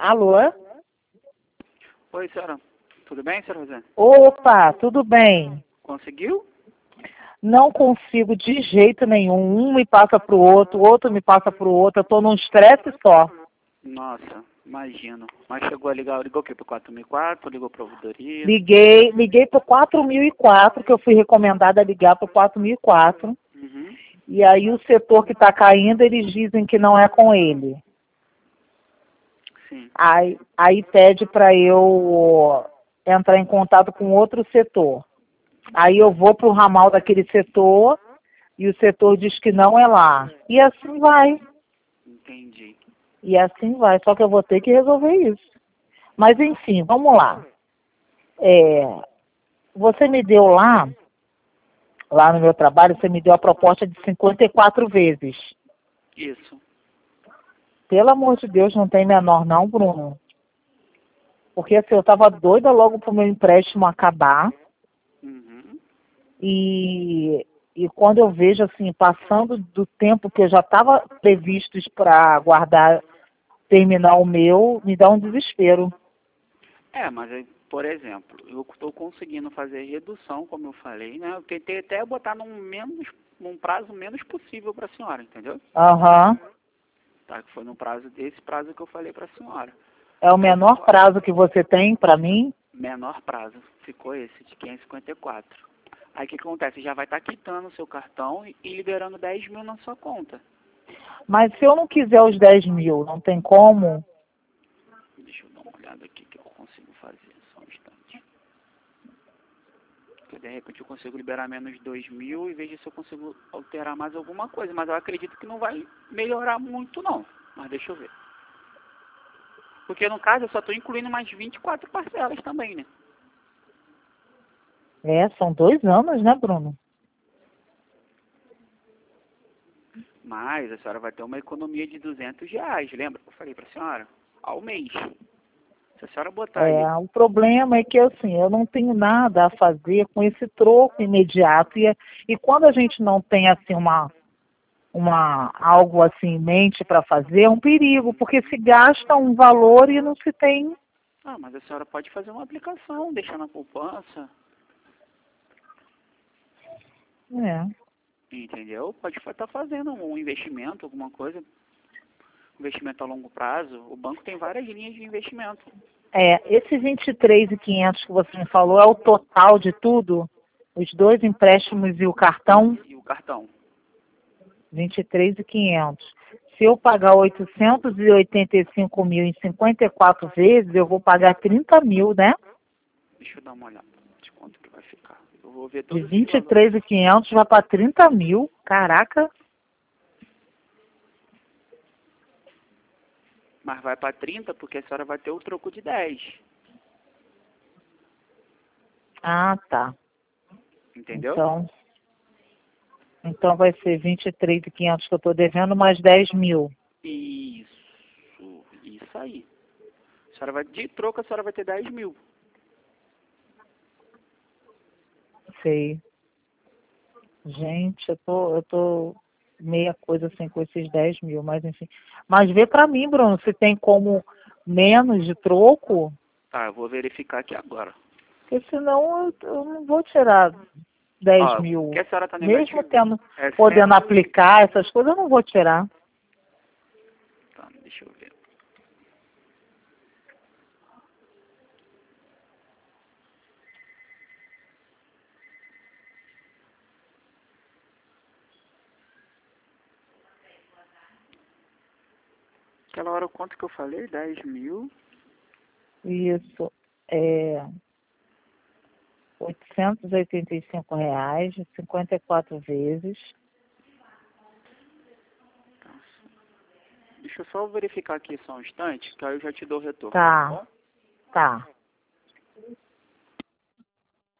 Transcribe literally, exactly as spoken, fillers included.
Alô? Oi, senhora. Tudo bem, senhora Rosane? Opa, tudo bem? Conseguiu? Não consigo de jeito nenhum. Um me passa para o outro, o outro me passa para o outro. Eu estou num estresse só. Nossa, imagino. Mas chegou a ligar, ligou o quê? Pro quatro mil e quatro? Ligou pra ouvidoria? Liguei, liguei para o quatro mil e quatro, que eu fui recomendada a ligar para o quatro mil e quatro. Uhum. E aí o setor que está caindo, eles dizem que não é com ele. Sim. Aí, aí pede para eu entrar em contato com outro setor. Aí eu vou para o ramal daquele setor e o setor diz que não é lá. E assim vai. Entendi. E assim vai. Só que eu vou ter que resolver isso. Mas enfim, vamos lá. É, você me deu lá, lá no meu trabalho, você me deu a proposta de cinquenta e quatro vezes. Isso. Pelo amor de Deus, não tem menor não, Bruno. Porque assim, eu estava doida logo para o meu empréstimo acabar. Uhum. E, e quando eu vejo assim, passando do tempo que eu já estava previsto para guardar, terminar o meu, me dá um desespero. É, mas, aí, por exemplo, eu estou conseguindo fazer redução, como eu falei, né? Eu tentei até botar num, menos, num prazo menos possível para a senhora, entendeu? Aham. Tá? Que foi no prazo desse prazo que eu falei para a senhora. É o Aí menor prazo que você tem para mim? menor prazo ficou esse, de quinhentos e cinquenta e quatro. Aí o que acontece? Já vai estar quitando o seu cartão e, e liberando dez mil na sua conta. Mas se eu não quiser os dez mil, não tem como? Deixa eu dar uma olhada aqui que eu consigo fazer, só um instante. Porque de repente eu consigo liberar menos dois mil e vejo se eu consigo alterar mais alguma coisa. Mas eu acredito que não vai melhorar muito não. Mas deixa eu ver. Porque no caso eu só estou incluindo mais vinte e quatro parcelas também, né? É, são dois anos, né, Bruno? Mas a senhora vai ter uma economia de duzentos reais, lembra que eu falei para a senhora? Ao mês. Se a senhora botar aí. É, o problema é que assim, eu não tenho nada a fazer com esse troco imediato. E, e quando a gente não tem assim uma, uma algo assim em mente para fazer, é um perigo, porque se gasta um valor e não se tem. Ah, mas a senhora pode fazer uma aplicação, deixar na poupança, É. entendeu? Pode estar fazendo um investimento, alguma coisa, investimento a longo prazo. O banco tem várias linhas de investimento. É, esse vinte e três mil e quinhentos que você me falou é o total de tudo? Os dois empréstimos e o cartão? E o cartão? vinte e três mil e quinhentos. Se eu pagar oitocentos e oitenta e cinco mil em cinquenta e quatro vezes, eu vou pagar trinta mil, né? Deixa eu dar uma olhada de quanto que vai ficar. Eu vou ver De todos esses vinte e valores. três mil e quinhentos vai para trinta mil. Caraca. Mas vai para trinta porque a senhora vai ter o troco de dez. Ah, tá. Entendeu? Então, então vai ser vinte e três mil e quinhentos que eu estou devendo, mais dez mil. Isso. Isso aí. A senhora vai, de troco a senhora vai ter dez mil. Sei. Gente, eu tô, eu tô meia coisa assim com esses dez mil, mas enfim. Mas vê pra mim, Bruno, se tem como menos de troco, Tá, eu vou verificar aqui agora. porque senão eu, eu não vou tirar dez Ó, que mil. a senhora tá Mesmo negativa. tendo, É podendo cento... aplicar essas coisas, eu não vou tirar. Tá, deixa eu ver. Aquela hora quanto que eu falei? dez mil. Isso é oitocentos e oitenta e cinco reais, cinquenta e quatro vezes. Deixa eu só verificar aqui só um instante, que aí eu já te dou o retorno, tá Tá, bom? tá.